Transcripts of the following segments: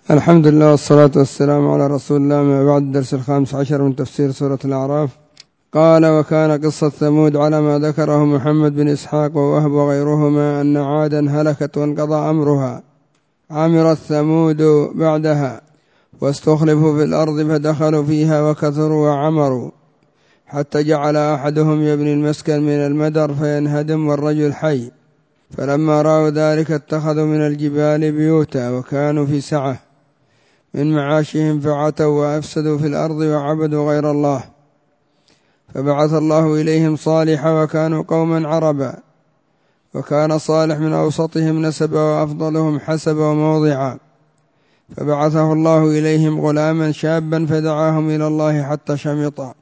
الحمد لله والصلاة والسلام على رسول الله. ما بعد الدرس 15 من تفسير سورة الأعراف. قال: وكان قصة ثمود على ما ذكره محمد بن إسحاق ووهب وغيرهما أن عادا هلكت وانقضى أمرها، عمرت ثمود بعدها واستخلفوا في الأرض فدخلوا فيها وكثروا وعمروا حتى جعل أحدهم يبني المسكن من المدر فينهدم والرجل حي، فلما رأوا ذلك اتخذوا من الجبال بيوتا وكانوا في سعة من معاشهم فعتوا وأفسدوا في الأرض وعبدوا غير الله، فبعث الله إليهم صالحا وكانوا قوما عربا، وكان صالح من أوسطهم نسبا وأفضلهم حسبا وموضعا، فبعثه الله إليهم غلاما شابا فدعاهم إلى الله حتى شمطا،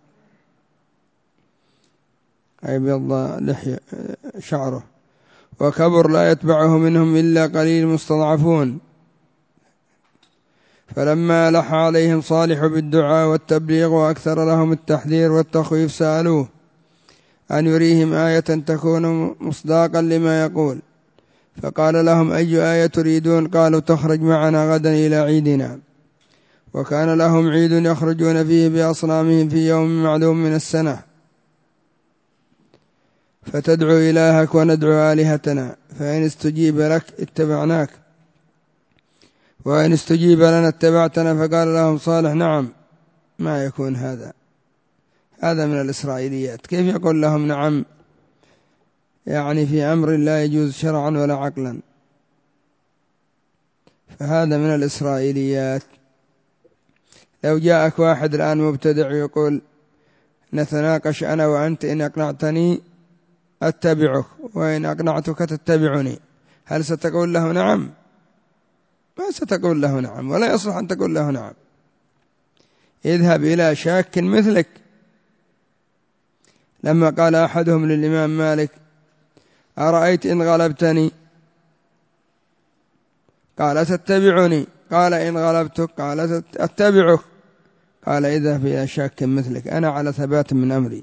أي بيض لحية شعره، وكبر لا يتبعه منهم إلا قليل مستضعفون. فلما لح عليهم صالح بالدعاء والتبليغ وأكثر لهم التحذير والتخويف سألوه أن يريهم آية تكون مصداقا لما يقول، فقال لهم: أي آية تريدون؟ قالوا: تخرج معنا غدا إلى عيدنا. وكان لهم عيد يخرجون فيه بأصنامهم في يوم معلوم من السنة، فتدعو إلهك وندعو آلهتنا، فإن استجيب لك اتبعناك وإن استجيب لنا اتبعتنا. فقال لهم صالح: نعم. ما يكون هذا من الإسرائيليات، كيف يقول لهم نعم؟ يعني في أمر لا يجوز شرعا ولا عقلا، فهذا من الإسرائيليات. لو جاءك واحد الآن مبتدع يقول: نتناقش أنا وأنت، إن أقنعتني أتبعك وإن أقنعتك تتبعني، هل ستقول له نعم؟ ما ستقول له نعم، ولا يصلح أن تقول له نعم. اذهب إلى شاك مثلك. لما قال أحدهم للإمام مالك: أرأيت إن غلبتني؟ قال: تتبعني. قال: إن غلبتك؟ قال: أتبعك. قال: اذهب إلى شاك مثلك، أنا على ثبات من أمري.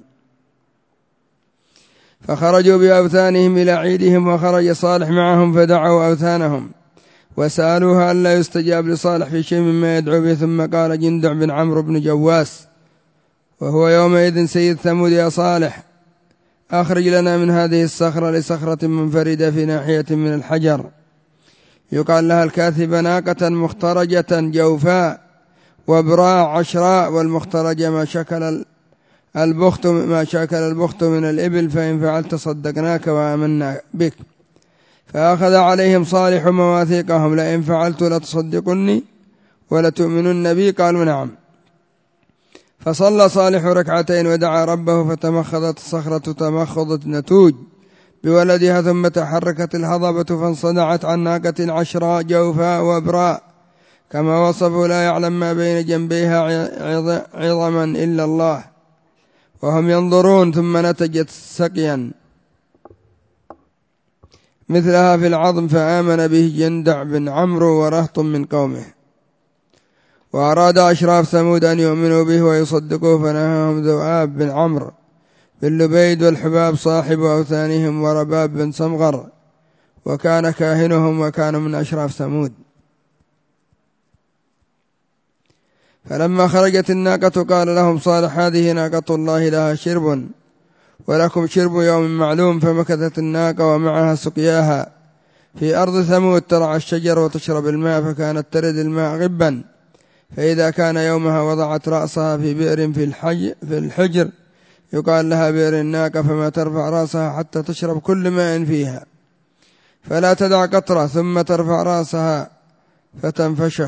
فخرجوا بأوثانهم إلى عيدهم، وخرج صالح معهم فدعوا أوثانهم وسألوها ألا يستجاب لصالح في شيء مما يدعو به. ثم قال جندع بن عمرو بن جواس وهو يومئذ سيد ثمود: يا صالح، أخرج لنا من هذه الصخرة لصخرة منفردة في ناحية من الحجر يقال لها الكاثبة ناقة مخترجة جوفاء وبراع عشراء، والمخترجة ما شكل البخت من الإبل، فإن فعلت صدقناك وآمنا بك. فأخذ عليهم صالح مواثيقهم: لئن فعلت لتصدقني ولتؤمنن بي. قالوا: نعم. فصلى صالح ركعتين ودعا ربه، فتمخضت الصخرة تمخضت نتوج بولدها، ثم تحركت الهضبة فانصدعت عن ناقة عشراء جوفاء وابراء كما وصفوا، لا يعلم ما بين جنبيها عظما إلا الله، وهم ينظرون. ثم نتجت سقيا مثلها في العظم، فآمن به جندع بن عمرو ورهط من قومه. وأراد أشراف ثمود أن يؤمنوا به ويصدقوه، فنهاهم ذؤاب بن عمرو بن لبيد والحباب صاحب أوثانهم ورباب بن صمغر، وكان كاهنهم، وكانوا من أشراف ثمود. فلما خرجت الناقة قال لهم صالح: هذه ناقة الله لها شرب ولكم شرب يوم معلوم. فمكثت الناقة ومعها سقياها في أرض ثمود ترعى الشجر وتشرب الماء، فكانت ترد الماء غبا، فإذا كان يومها وضعت رأسها في بئر في الحجر يقال لها بئر الناقة، فما ترفع رأسها حتى تشرب كل ماء فيها، فلا تدع قطرة، ثم ترفع رأسها فتنفشخ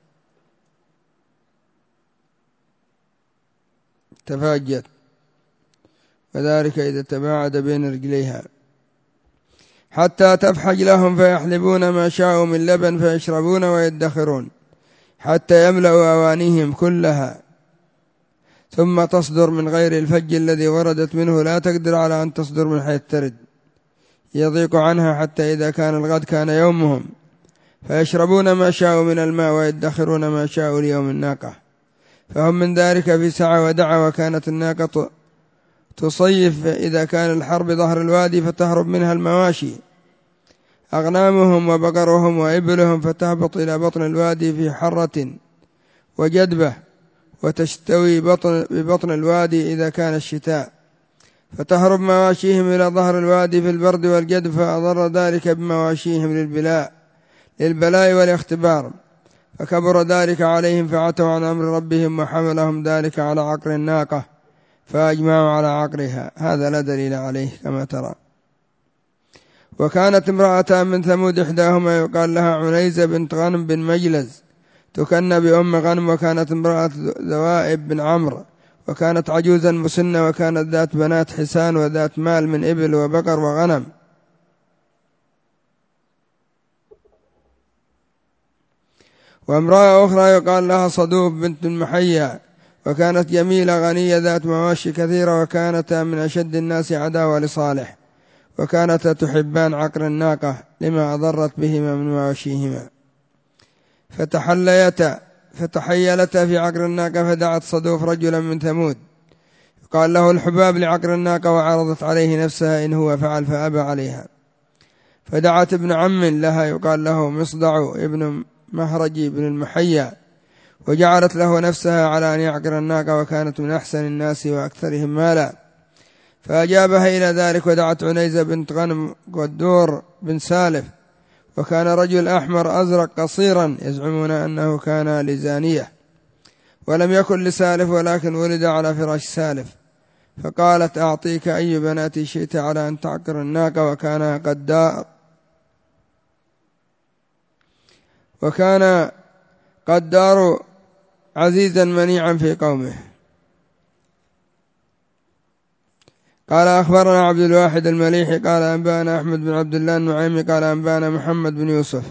تفاجت، وذلك إذا تباعد بين رجليها، حتى تفحج لهم، فيحلبون ما شاءوا من لبن فيشربون ويدخرون حتى يملأوا أوانيهم كلها، ثم تصدر من غير الفج الذي وردت منه، لا تقدر على أن تصدر من حيث ترد، يضيق عنها، حتى إذا كان الغد كان يومهم، فيشربون ما شاءوا من الماء ويدخرون ما شاءوا ليوم الناقة، فهم من ذلك في سعة ودعا. وكانت الناقة تصيف إذا كان الحرب ظهر الوادي فتهرب منها المواشي أغنامهم وبقرهم وإبلهم، فتهبط إلى بطن الوادي في حرة وجدبة، وتستوي ببطن الوادي إذا كان الشتاء، فتهرب مواشيهم إلى ظهر الوادي في البرد والجدب، فأضر ذلك بمواشيهم للبلاء والاختبار، فكبر ذلك عليهم، فعتوا عن أمر ربهم، وحملهم ذلك على عقر الناقة، فأجمعوا على عقرها. هذا لا دليل عليه كما ترى. وكانت امرأتان من ثمود، إحداهما يقال لها عنيزة بنت غنم بن مجلز، تكنى بأم غنم، وكانت امرأة ذوائب بن عمرو، وكانت عجوزا مسنة، وكانت ذات بنات حسان، وذات مال من إبل وبقر وغنم. وامرأة أخرى يقال لها صدوف بنت المحيا، وكانت جميلة غنية ذات مواشي كثيرة، وكانتا من أشد الناس عداوة لصالح، وكانتا تحبان عقر الناقة لما أضرت بهما من مواشيهما، فتحيلتا في عقر الناقة، فدعت صدوف رجلا من ثمود يقال له الحباب لعقر الناقة، وعرضت عليه نفسها إن هو فعل، فأبى عليها، فدعت ابن عم لها يقال له مصدع ابن مهرج بن المحيا، وجعلت له نفسها على أن يعقر الناقة، وكانت من أحسن الناس وأكثرهم مالا، فأجابها إلى ذلك. ودعت عنيزة بنت غنم قدور بن سالف، وكان رجل أحمر أزرق قصيرا، يزعمون أنه كان لزانية، ولم يكن لسالف، ولكن ولد على فراش سالف، فقالت أعطيك أي بناتي شئت على أن تعقر الناقة. وكان قدار عزيزا منيعا في قومه. قال أخبرنا عبد الواحد المليحي قال أنبانا أحمد بن عبد الله النعيمي قال أنبانا محمد بن يوسف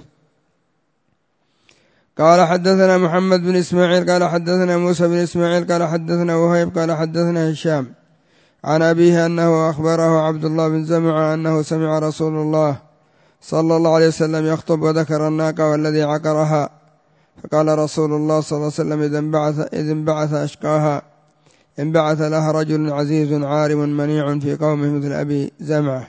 قال حدثنا محمد بن إسماعيل قال حدثنا موسى بن إسماعيل قال حدثنا وهيب قال حدثنا هشام عن أبيه أنه أخبره عبد الله بن زمعة أنه سمع رسول الله صلى الله عليه وسلم يخطب، وذكر الناقة والذي عقرها، فقال رسول الله صلى الله عليه وسلم إذ انبعث أشقاها، انبعث لها رجل عزيز عارم منيع في قومه مثل أبي زمعة،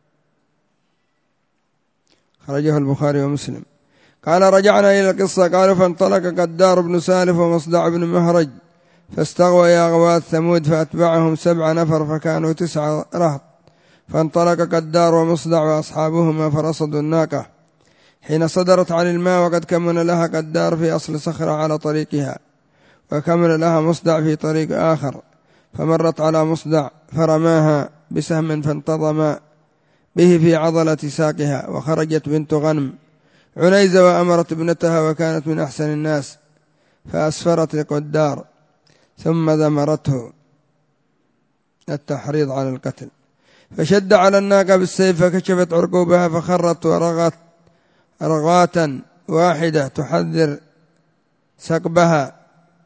خرجه البخاري ومسلم. قال رجعنا إلى القصة. قالوا فانطلق قدار بن سالف ومصدع بن مهرج، فاستغوى غواة ثمود، فأتبعهم 7 نفر، فكانوا 9 رهط، فانطلق قدار ومصدع وأصحابهما، فرصدوا الناقة حين صدرت عن الماء، وقد كمن لها قدار في أصل صخرة على طريقها، وكمن لها مصدع في طريق آخر، فمرت على مصدع، فرماها بسهم فانتظم به في عضلة ساقها، وخرجت بنت غنم عنيزة وأمرت ابنتها، وكانت من أحسن الناس، فأسفرت لقدار، ثم ذمرته التحريض على القتل، فشد على الناقة بالسيف، فكشفت عرقوبها، فخرت ورغت رغاة واحدة تحذر سقبها،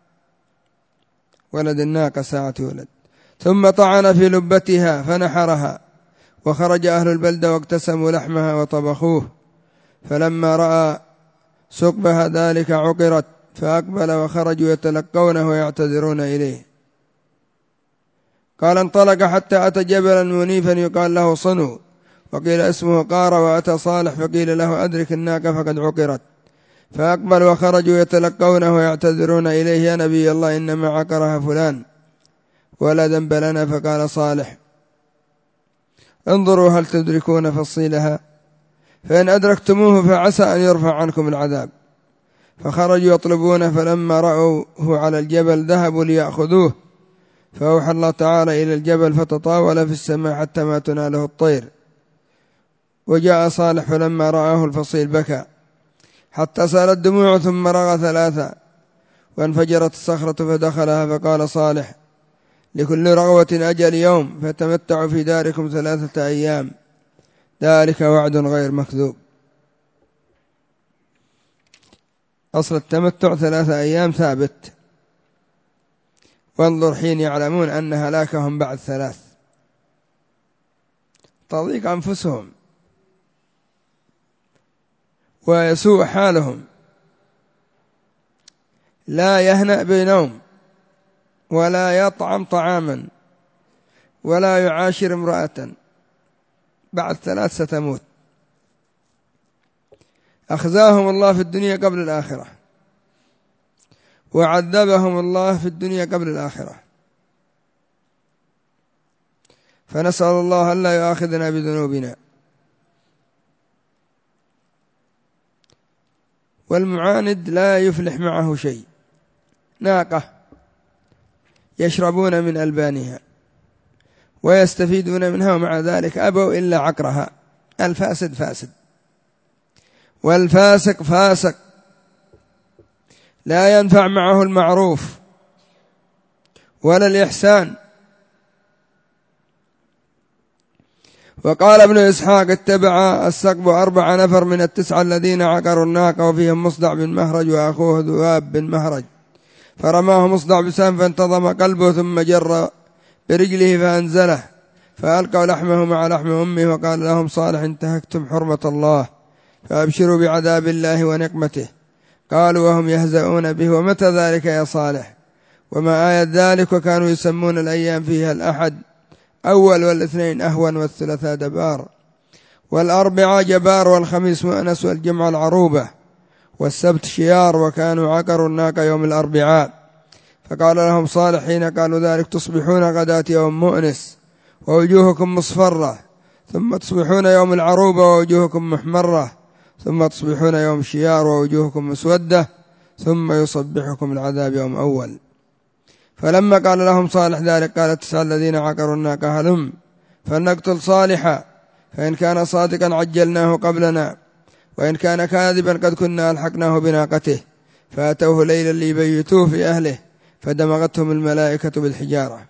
ولد الناقة ساعة ولد، ثم طعن في لبتها فنحرها، وخرج أهل البلدة واقتسموا لحمها وطبخوه، فلما رأى سقبها ذلك عقرت، فأقبل وخرجوا يتلقونه ويعتذرون إليه. قال انطلق حتى أتى جبلا منيفا يقال له صنو، وقيل اسمه قار، وأتى صالح فقيل له أدرك الناقة فقد عقرت، فأقبل وخرجوا يتلقونه ويعتذرون إليه: يا نبي الله إنما عقرها فلان ولا ذنب لنا. فقال صالح: انظروا هل تدركون فصيلها، فإن أدركتموه فعسى أن يرفع عنكم العذاب. فخرجوا يطلبونه، فلما رأوه على الجبل ذهبوا ليأخذوه، فأوحى الله تعالى إلى الجبل فتطاول في السماء حتى ما تناله الطير. وجاء صالح فلما رآه الفصيل بكى حتى سالت دموعه، ثم رغى 3 وانفجرت الصخرة فدخلها. فقال صالح: لكل رغوة أجل يوم، فتمتعوا في داركم 3 أيام، ذلك وعد غير مكذوب. أصل التمتع 3 أيام ثابت، وانظر حين يعلمون أن هلاكهم بعد 3، تضيق أنفسهم ويسوء حالهم، لا يهنأ بنوم، ولا يطعم طعاما، ولا يعاشر امرأة، بعد 3 ستموت. أخزاهم الله في الدنيا قبل الآخرة، وعذبهم الله في الدنيا قبل الآخرة، فنسأل الله ألا يؤاخذنا بذنوبنا. والمعاند لا يفلح معه شيء، ناقة يشربون من ألبانها ويستفيدون منها، ومع ذلك أبوا إلا عقرها. الفاسد فاسد والفاسق فاسق، لا ينفع معه المعروف ولا الإحسان. وقال ابن إسحاق: اتبع السقب 4 نفر من 9 الذين عقروا الناقة، وفيهم مصدع بن مهرج وأخوه ذؤاب بن مهرج، فرماه مصدع بسهم فانتظم قلبه، ثم جر برجله فأنزله، فألقوا لحمه مع لحم أمه. وقال لهم صالح: انتهكتم حرمة الله، فأبشروا بعذاب الله ونقمته. قالوا وهم يهزؤون به: ومتى ذلك يا صالح؟ وما آية ذلك؟ وكانوا يسمون الأيام فيها الأحد أول، والاثنين أهون، والثلاثاء دبار، والأربعاء جبار، والخميس مؤنس، والجمعة العروبة، والسبت شيار. وكانوا عقروا الناقة يوم الأربعاء. فقال لهم صالح حين قالوا ذلك: تصبحون غداة يوم مؤنس ووجوهكم مصفرة، ثم تصبحون يوم العروبة ووجوهكم محمرة، ثم تصبحون يوم شيار ووجوهكم مسودة، ثم يصبحكم العذاب يوم أول. فلما قال لهم صالح ذلك قال 9 الذين عقروا الناقة: هلم فلنقتل صالحا، فإن كان صادقا عجلناه قبلنا، وإن كان كاذبا قد كنا ألحقناه بناقته. فأتوه ليلا ليبيتوه في أهله، فدمغتهم الملائكة بالحجارة.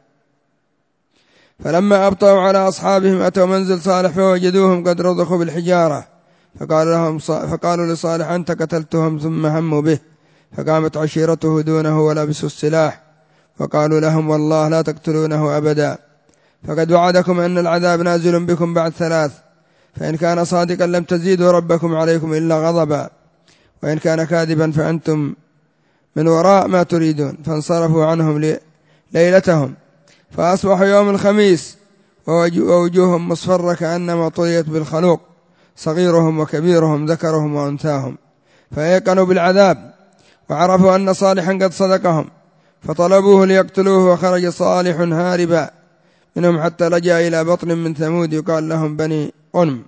فلما أبطأوا على أصحابهم أتوا منزل صالح فوجدوهم قد رضخوا بالحجارة، فقالوا لصالح: أنت قتلتهم؟ ثم هموا به، فقامت عشيرته دونه ولبسوا السلاح، وقالوا لهم: والله لا تقتلونه أبدا، فقد وعدكم أن العذاب نازل بكم بعد 3، فإن كان صادقا لم تزيدوا ربكم عليكم إلا غضبا، وإن كان كاذبا فأنتم من وراء ما تريدون. فانصرفوا عنهم ليلتهم، فأصبحوا يوم الخميس ووجوههم مصفرة كأنما طليت بالخلوق، صغيرهم وكبيرهم، ذكرهم وأنثاهم، فأيقنوا بالعذاب، وعرفوا أن صالحا قد صدقهم، فطلبوه ليقتلوه. وخرج صالح هاربا منهم حتى لجأ إلى بطن من ثمود يقال لهم بني قنم،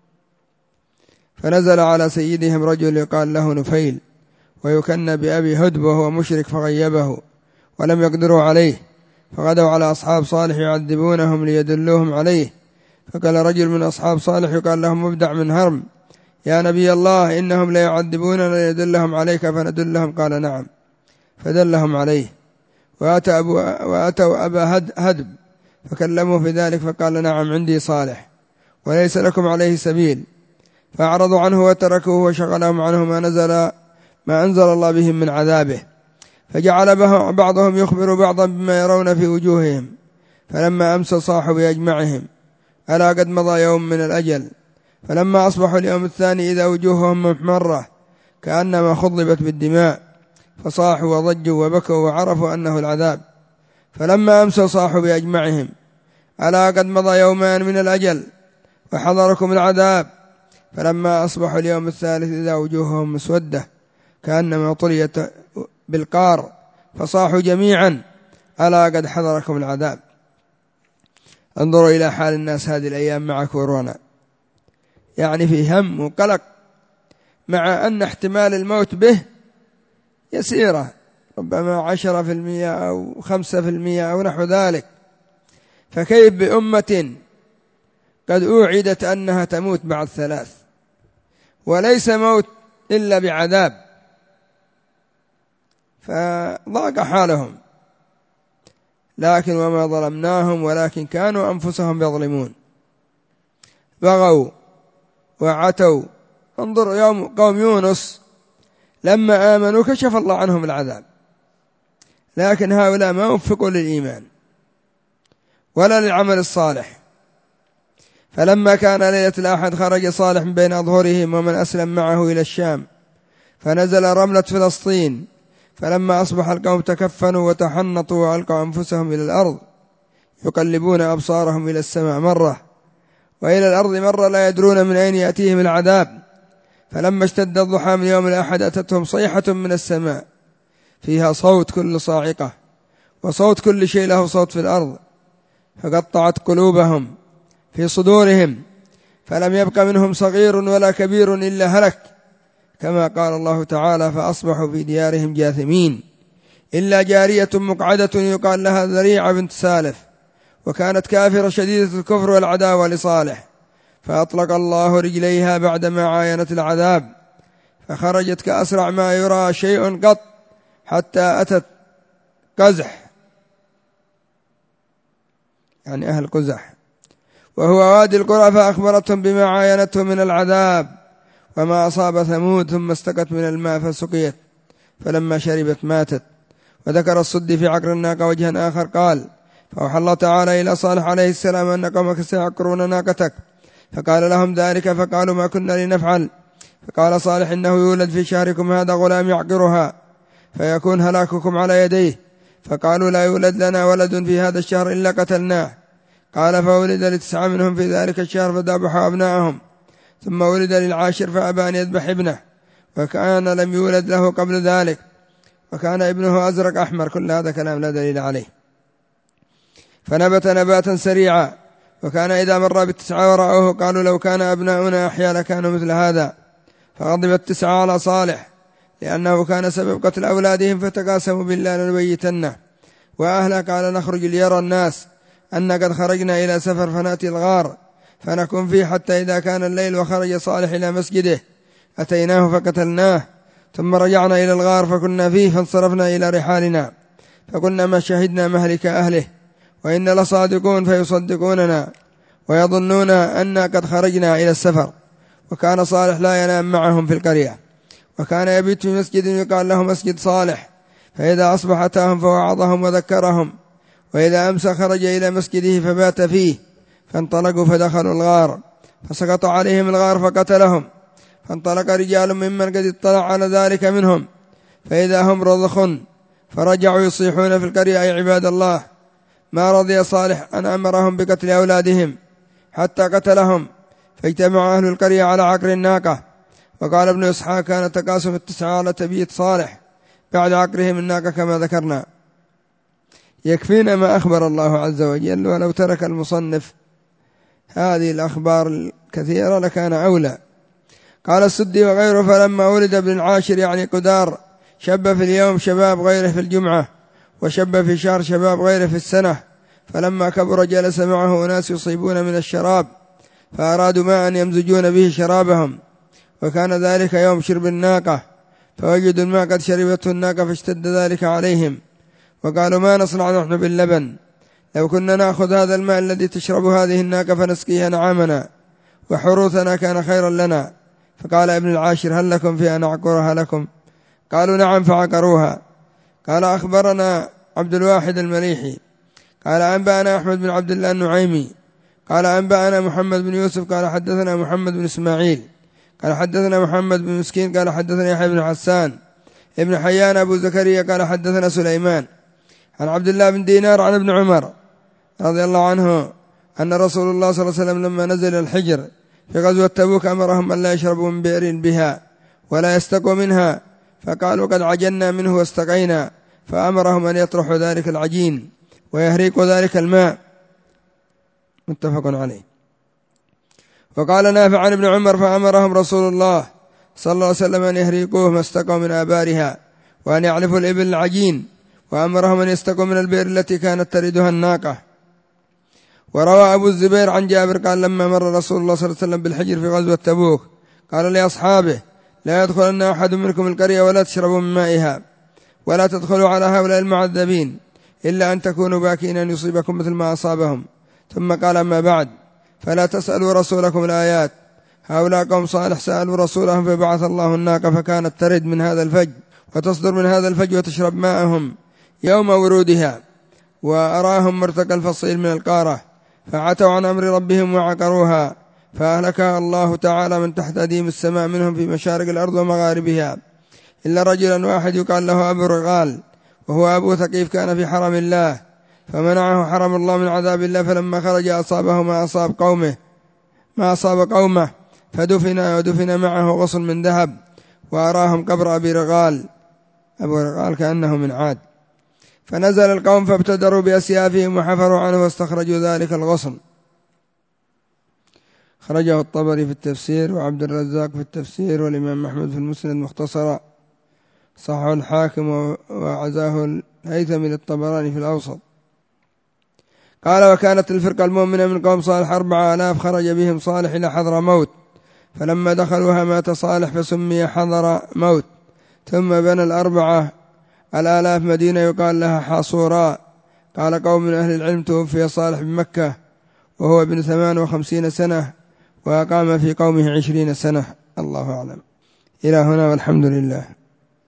فنزل على سيدهم رجل يقال له نفيل، ويكن بأبي هدب، وهو مشرك، فغيبه ولم يقدروا عليه. فغدوا على أصحاب صالح يعذبونهم ليدلوهم عليه. فقال رجل من أصحاب صالح يقال لهم مبدع من هرم: يا نبي الله، إنهم ليعذبوننا ليدلهم عليك فندلهم. قال نعم، فدلهم عليه. وأتوا أبا هدب فكلموا في ذلك، فقال نعم، عندي صالح وليس لكم عليه سبيل. فأعرضوا عنه وتركوه، وشغلهم عنه ما أنزل الله بهم من عذابه. فجعل بعضهم يخبر بعضا بما يرون في وجوههم. فلما أمسى صاحوا بأجمعهم: ألا قد مضى يوم من الأجل. فلما أصبحوا اليوم الثاني إذا وجوههم محمرة كأنما خضبت بالدماء، فصاحوا وضجوا وبكوا وعرفوا أنه العذاب. فلما أمسوا صاحوا بأجمعهم: ألا قد مضى يومان من الأجل وحضركم العذاب. فلما أصبحوا اليوم الثالث إذا وجوههم مسودة كأنما طليت بالقار، فصاحوا جميعا: ألا قد حضركم العذاب. انظروا إلى حال الناس هذه الأيام مع كورونا، يعني في هم وقلق، مع أن احتمال الموت به يسيرة، ربما 10% أو 5% أو نحو ذلك. فكيف بأمة قد أوعدت أنها تموت بعد 3، وليس موت إلا بعذاب؟ فضاق حالهم. لكن وما ظلمناهم ولكن كانوا أنفسهم يظلمون، بغوا وعتوا. انظر يوم قوم يونس لما آمنوا كشف الله عنهم العذاب، لكن هؤلاء ما وفقوا للإيمان ولا للعمل الصالح. فلما كان ليلة الأحد خرج صالح من بين أظهرهم ومن أسلم معه إلى الشام، فنزل رملة فلسطين. فلما أصبح القوم تكفنوا وتحنطوا وألقوا أنفسهم إلى الأرض، يقلبون أبصارهم إلى السماء مرة وإلى الأرض مرة، لا يدرون من أين يأتيهم العذاب. فلما اشتد الضحى من يوم الأحد أتتهم صيحة من السماء فيها صوت كل صاعقة وصوت كل شيء له صوت في الأرض، فقطعت قلوبهم في صدورهم، فلم يبق منهم صغير ولا كبير إلا هلك، كما قال الله تعالى: فأصبحوا في ديارهم جاثمين، إلا جارية مقعدة يقال لها ذريعة بنت سالف، وكانت كافرة شديدة الكفر والعداوة لصالح، فأطلق الله رجليها بعدما عاينت العذاب، فخرجت كأسرع ما يرى شيء قط، حتى أتت قزح، يعني أهل قزح، وهو وادي القرى، فأخبرتهم بما عاينته من العذاب وما أصاب ثمود، ثم استقت من الماء فسقيت، فلما شربت ماتت. وذكر الصدي في عقر الناقة وجها آخر قال: فأوحى الله تعالى إلى صالح عليه السلام أن قومك سيعقرون ناقتك، فقال لهم ذلك، فقالوا: ما كنا لنفعل. فقال صالح: إنه يولد في شهركم هذا غلام يعقرها، فيكون هلاككم على يديه. فقالوا: لا يولد لنا ولد في هذا الشهر إلا قتلناه. قال: فولد لتسعة منهم في ذلك الشهر فذبحوا أبناءهم، ثم ولد للعاشر فأبى أن يذبح ابنه، وكان لم يولد له قبل ذلك، وكان ابنه أزرق أحمر. كل هذا كلام لا دليل عليه. فنبت نباتا سريعا، وكان إذا مر بالتسعة ورأوه قالوا: لو كان أبناؤنا أحيا لكانوا مثل هذا. فغضب التسعة على صالح لأنه كان سبب قتل أولادهم، فتقاسموا بالله لنبيتنه وأهله. قال: نخرج ليرى الناس أن قد خرجنا إلى سفر، فنأتي الغار فنكون فيه، حتى إذا كان الليل وخرج صالح إلى مسجده أتيناه فقتلناه، ثم رجعنا إلى الغار فكنا فيه، فانصرفنا إلى رحالنا، فقلنا: ما شهدنا مهلك أهله، وإن لصادقون، فيصدقوننا ويظنون أن قد خرجنا إلى السفر. وكان صالح لا ينام معهم في القرية، وكان يبيت في مسجد يقال له مسجد صالح، فإذا أصبح أتاهم فوعظهم وذكرهم، وإذا أمسى خرج إلى مسجده فبات فيه. فانطلقوا فدخلوا الغار، فسقط عليهم الغار فقتلهم. فانطلق رجال ممن قد اطلع على ذلك منهم، فإذا هم رضخ، فرجعوا يصيحون في القرية: أي عباد الله، ما رضي صالح أن أمرهم بقتل أولادهم حتى قتلهم. فاجتمع أهل القرية على عقر الناقة. وقال ابن إسحاق: كان تقاسم التسعة على تبييت صالح بعد عقرهم الناقة كما ذكرنا. يكفينا ما أخبر الله عز وجل، ولو ترك المصنف هذه الأخبار الكثيرة لكان أولى. قال السدي وغيره: فلما ولد ابن العاشر يعني قدار، شب في اليوم شباب غيره في الجمعة، وشب في شهر شباب غيره في السنة. فلما كبر جلس معه أناس يصيبون من الشراب، فأرادوا ماء يمزجون به شرابهم، وكان ذلك يوم شرب الناقة، فوجدوا الماء قد شربته الناقة، فاشتد ذلك عليهم، وقالوا: ما نصنع نحن باللبن؟ لو كنا نأخذ هذا الماء الذي تشرب هذه الناقة فنسقيها نعامنا وحروثنا كان خيرا لنا. فقال ابن العاشر: هل لكم في أن أعقرها لكم؟ قالوا: نعم. فعقروها. قال: أخبرنا عبد الواحد المليحي قال: أنبأنا أحمد بن عبد الله النعيمي قال: أنبأنا محمد بن يوسف قال: حدثنا محمد بن إسماعيل قال: حدثنا محمد بن مسكين قال: حدثنا يحيى بن حسان ابن حيان أبو زكريا قال: حدثنا سليمان عن عبد الله بن دينار عن ابن عمر رضي الله عنه أن رسول الله صلى الله عليه وسلم لما نزل الحجر في غزوة تبوك أمرهم أن لا يشربوا من بئر بها ولا يستقوا منها، فقالوا: قد عجلنا منه واستقينا، فأمرهم أن يطرحوا ذلك العجين ويهريقوا ذلك الماء. متفق عليه. وقال نافع عن ابن عمر: فأمرهم رسول الله صلى الله عليه وسلم أن يهريقوه ما استقوا من آبارها، وأن يعلفوا الإبل العجين، وأمرهم أن يستقوا من البئر التي كانت تردها الناقة. وروى أبو الزبير عن جابر قال: لما مر رسول الله صلى الله عليه وسلم بالحجر في غزوة تبوك قال لأصحابه: لا يدخلن أحد منكم القرية ولا تشربوا من مائها، ولا تدخلوا على هؤلاء المعذبين إلا أن تكونوا باكين أن يصيبكم مثل ما أصابهم. ثم قال: أما بعد، فلا تسألوا رسولكم الآيات، هؤلاء قوم صالح سألوا رسولهم فبعث الله الناقة فكانت ترد من هذا الفج وتصدر من هذا الفج وتشرب ماءهم يوم ورودها، وأراهم مرتقى الفصيل من القارة، فعتوا عن أمر ربهم وعقروها، فأهلكها الله تعالى من تحت أديم السماء منهم في مشارق الأرض ومغاربها، إلا رجلا واحد يقال له أبو رغال، وهو أبو ثقيف كان في حرم الله، فمنعه حرم الله من عذاب الله، فلما خرج أصابه ما أصاب قومه ودفن معه غصن من ذهب، وأراهم قبر أبي رغال كأنه من عاد. فنزل القوم فابتدروا بأسيافهم وحفروا عنه واستخرجوا ذلك الغصن. خرجه الطبري في التفسير، وعبد الرزاق في التفسير، والإمام أحمد في المسند مختصرا، صححه الحاكم وعزاه الهيثمي للطبراني في الأوسط. قال: وكانت الفرقة المؤمنة من قوم صالح 4000، خرج بهم صالح إلى حضر موت، فلما دخلوها مات صالح فسمي حضر موت. ثم بنى 4000 مدينة يقال لها حاصورا. قال قوم من أهل العلم: توفي صالح بمكة وهو ابن 58 سنة، وأقام في قومه 20 سنة. الله أعلم. إلى هنا والحمد لله.